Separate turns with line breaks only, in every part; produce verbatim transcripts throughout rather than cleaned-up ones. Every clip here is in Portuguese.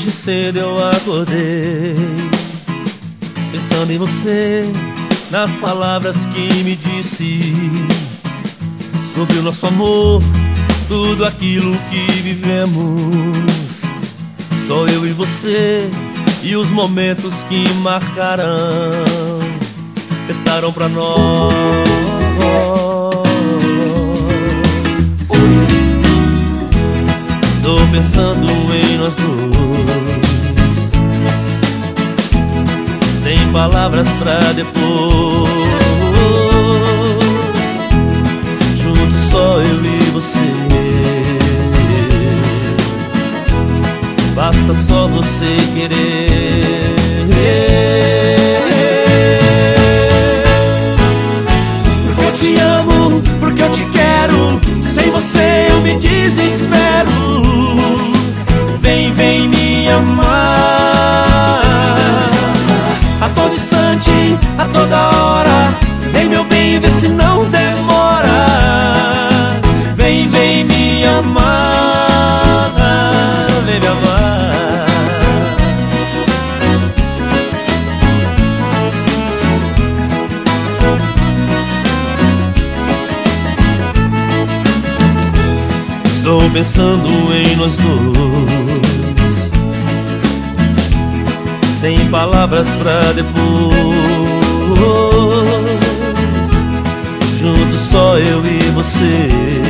Hoje cedo eu acordei pensando em você, nas palavras que me disse sobre o nosso amor, tudo aquilo que vivemos. Só eu e você, e os momentos que marcarão estarão pra nós. Tô pensando em nós dois, sem palavras pra depois, juntos só eu e você. Basta só você querer. Porque eu te amo, porque eu te quero, sem você eu me desespero. Vem, vem me amar a todo instante, a toda hora. Vem meu bem, vê se não demora. Vem, vem me amar, vem me amar. Estou pensando em nós dois, sem palavras pra depois, juntos só eu e você.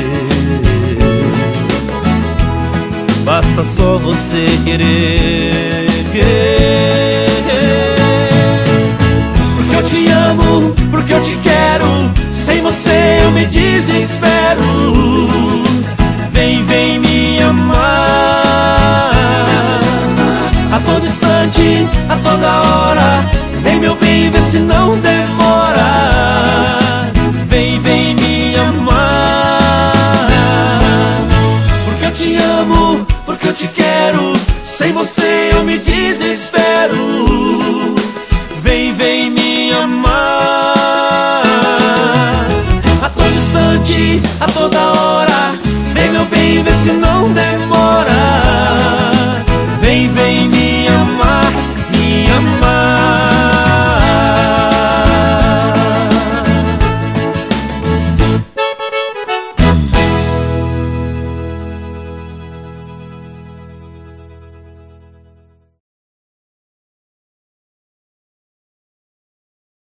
Basta só você querer. Porque eu te amo, porque eu te quero, sem você eu me desespero. Vem, vem me amar a todo instante, a toda hora.